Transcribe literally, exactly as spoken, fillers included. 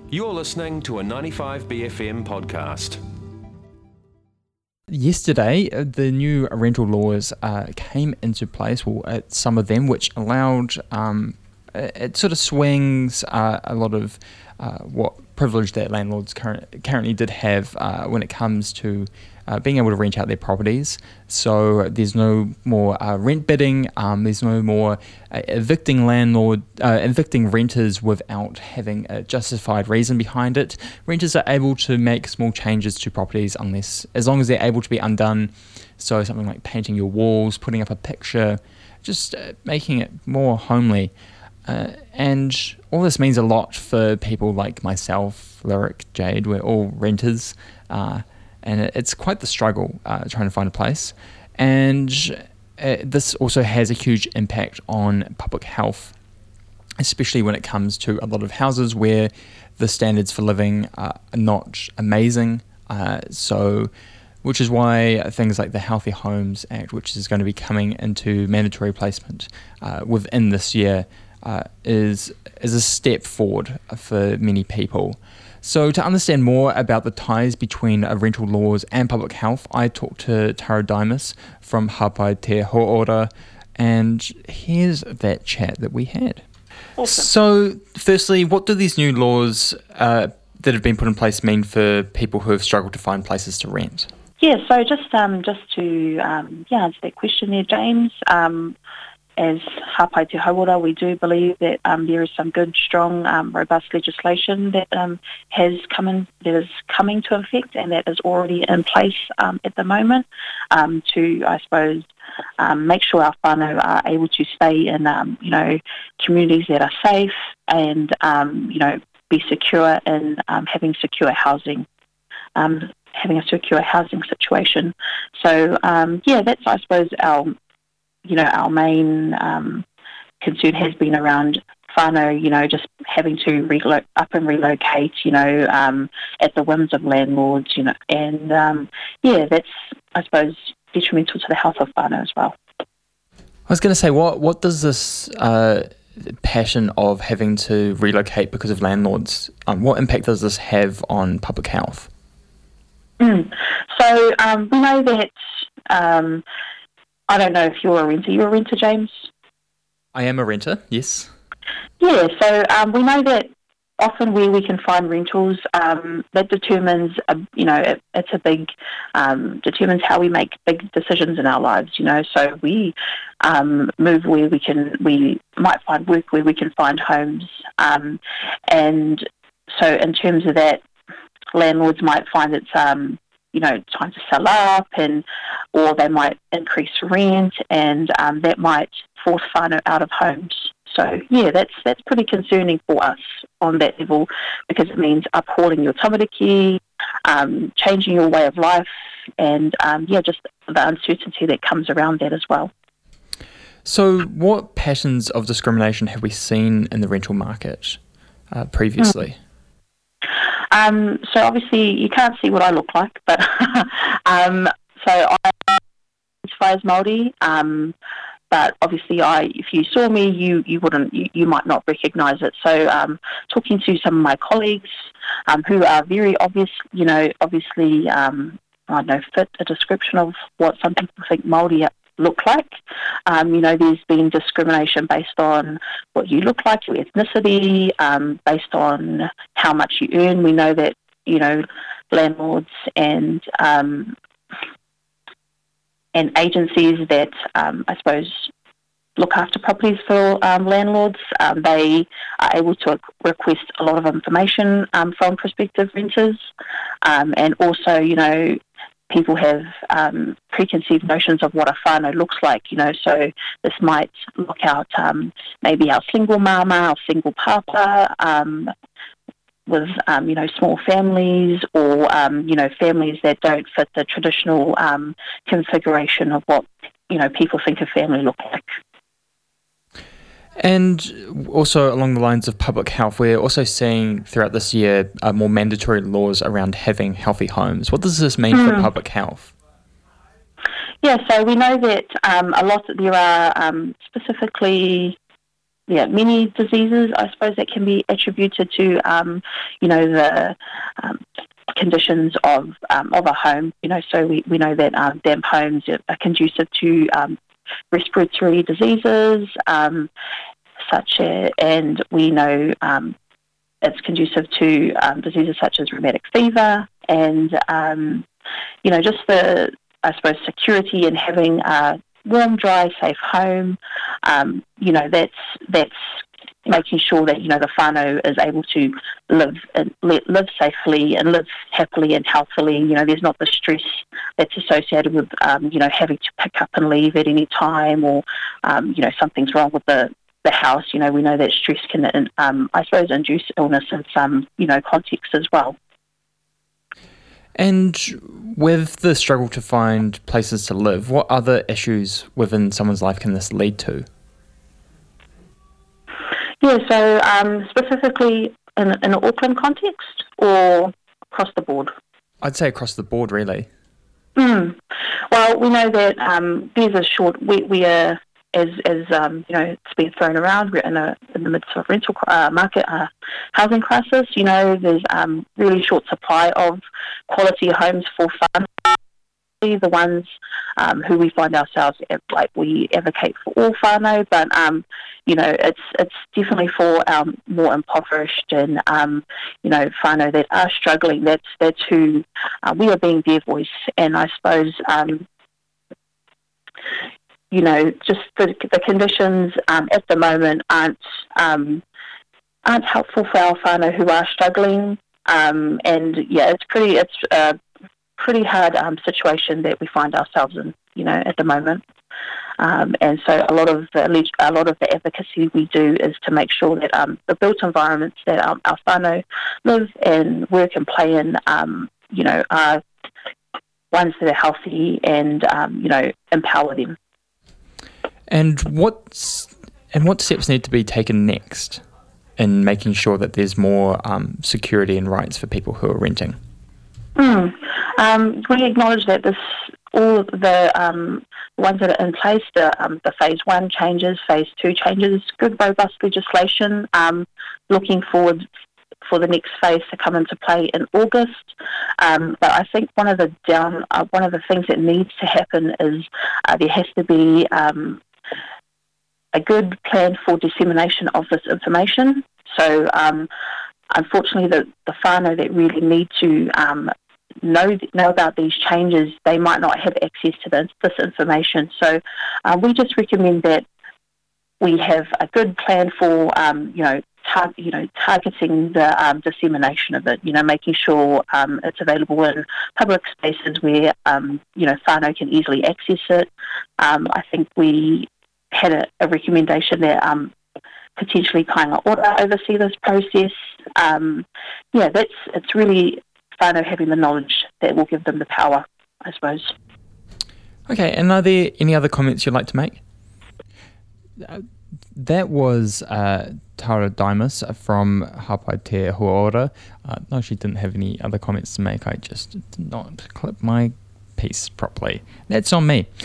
You're listening to a ninety-five B F M podcast. Yesterday, uh, the new rental laws uh, came into place, well, uh, some of them, which allowed, um, it, it sort of swings uh, a lot of uh, what privilege that landlords current, currently did have uh, when it comes to uh, being able to rent out their properties. So there's no more uh, rent bidding, um, there's no more uh, evicting landlord, uh, evicting renters without having a justified reason behind it. Renters are able to make small changes to properties unless, as long as they're able to be undone. So something like painting your walls, putting up a picture, just uh, making it more homely. Uh, and all this means a lot for people like myself, Lyric, Jade. We're all renters, uh, and it, it's quite the struggle uh, trying to find a place. And uh, this also has a huge impact on public health, especially when it comes to a lot of houses where the standards for living are not amazing. Uh, so, which is why things like the Healthy Homes Act, which is going to be coming into mandatory placement uh, within this year, Uh, is is a step forward for many people. So to understand more about the ties between uh, rental laws and public health, I talked to Tara Dimas from Hapai Te Hoora, and here's that chat that we had. Awesome. So firstly, what do these new laws uh, that have been put in place mean for people who have struggled to find places to rent? Yeah, so just um, just to um, yeah answer that question there, James. Um, As Hapai Te Hauora, we do believe that um, there is some good, strong, um, robust legislation that um, has come in, that is coming to effect, and that is already in place um, at the moment um, to, I suppose, um, make sure our whānau are able to stay in, um, you know, communities that are safe and, um, you know, be secure in um, having secure housing. Um, having a secure housing situation. So, um, yeah, that's, I suppose, our you know, our main um, concern has been around whānau, you know, just having to relo- up and relocate, you know, um, at the whims of landlords, you know, and, um, yeah, that's, I suppose, detrimental to the health of whānau as well. I was going to say, what what does this uh, passion of having to relocate because of landlords, um, what impact does this have on public health? Mm. So um, we know that... Um, I don't know if you're a renter. You're a renter, James? I am a renter, yes. Yeah, so um, we know that often where we can find rentals, um, that determines, a, you know, it, it's a big, um, determines how we make big decisions in our lives, you know. So we um, move where we can, we might find work where we can find homes. Um, and so in terms of that, landlords might find it's, um, you know, time to sell up, and or they might increase rent, and um, that might force whānau out of homes. So, yeah, that's that's pretty concerning for us on that level, because it means upholding your tamariki, um, changing your way of life, and, um, yeah, just the uncertainty that comes around that as well. So what patterns of discrimination have we seen in the rental market uh, previously? Mm. Um, so obviously you can't see what I look like, but um, so I identify as Māori, um, but obviously I, if you saw me, you, you wouldn't, you, you might not recognise it. So um, talking to some of my colleagues um, who are very obvious, you know, obviously, um, I don't know, fit a description of what some people think Māori look like. Um, you know, there's been discrimination based on what you look like, your ethnicity, um, based on how much you earn. We know that, you know, landlords and um, and agencies that, um, I suppose, look after properties for um, landlords, um, they are able to request a lot of information um, from prospective renters, um, and also, you know, people have um, preconceived notions of what a whānau looks like, you know, so this might look out um, maybe our single mama, our single papa, um, with, um, you know, small families, or, um, you know, families that don't fit the traditional um, configuration of what, you know, people think a family look like. And also along the lines of public health, we're also seeing throughout this year uh, more mandatory laws around having healthy homes. What does this mean mm. for public health? Yeah, so we know that um, a lot, there are um, specifically yeah, many diseases, I suppose, that can be attributed to, um, you know, the um, conditions of um, of a home. You know, so we, we know that um, damp homes are conducive to um, respiratory diseases, um, such as, and we know um, it's conducive to um, diseases such as rheumatic fever, and um, you know, just the, I suppose, security in having a warm, dry, safe home. Um, you know, that's that's making sure that, you know, the whānau is able to live and live safely and live happily and healthily. You know, there's not the stress that's associated with, um, you know, having to pick up and leave at any time, or, um, you know, something's wrong with the, the house. You know, we know that stress can, um, I suppose, induce illness in some, you know, contexts as well. And with the struggle to find places to live, what other issues within someone's life can this lead to? Yeah, so um, specifically in, in an Auckland context or across the board? I'd say across the board, really. Mm. Well, we know that um, there's a short, we, we are, as, as um, you know, it's been thrown around, we're in, a, in the midst of a rental uh, market uh, housing crisis. You know, there's um, really short supply of quality homes for whānau. The ones um, who we find ourselves, like, we advocate for all whānau, but um, you know, it's it's definitely for our more impoverished and um, you know, whānau that are struggling. That's that's who uh, we are being their voice, and I suppose um, you know, just the, the conditions um, at the moment aren't um, aren't helpful for our whānau who are struggling, um, and yeah, it's pretty it's. Uh, pretty hard um, situation that we find ourselves in, you know, at the moment. Um, and so a lot of the a lot of the advocacy we do is to make sure that um, the built environments that um, our whānau live and work and play in, um, you know, are ones that are healthy and, um, you know, empower them. And what's and what steps need to be taken next in making sure that there's more um, security and rights for people who are renting? Mm. Um, we acknowledge that this, all of the um, ones that are in place, the, um, the phase one changes, phase two changes, good robust legislation, um, looking forward for the next phase to come into play in August. Um, but I think one of the down, uh, one of the things that needs to happen is uh, there has to be um, a good plan for dissemination of this information. So, um, unfortunately, the, the whānau that really need to um, know know about these changes, they might not have access to this, this information. So uh, we just recommend that we have a good plan for, um, you know, tar- you know, targeting the um, dissemination of it. You know, making sure um, it's available in public spaces where um, you know, whānau can easily access it. Um, I think we had a, a recommendation that um, potentially Kāinga Ora oversee this process. Um, yeah, that's it's really whānau having the knowledge that will give them the power, I suppose. Okay, and are there any other comments you'd like to make? Uh, that was uh, Tara Dimas from Hapai Te Huaora. Uh, no, she didn't have any other comments to make. I just did not clip my piece properly. That's on me.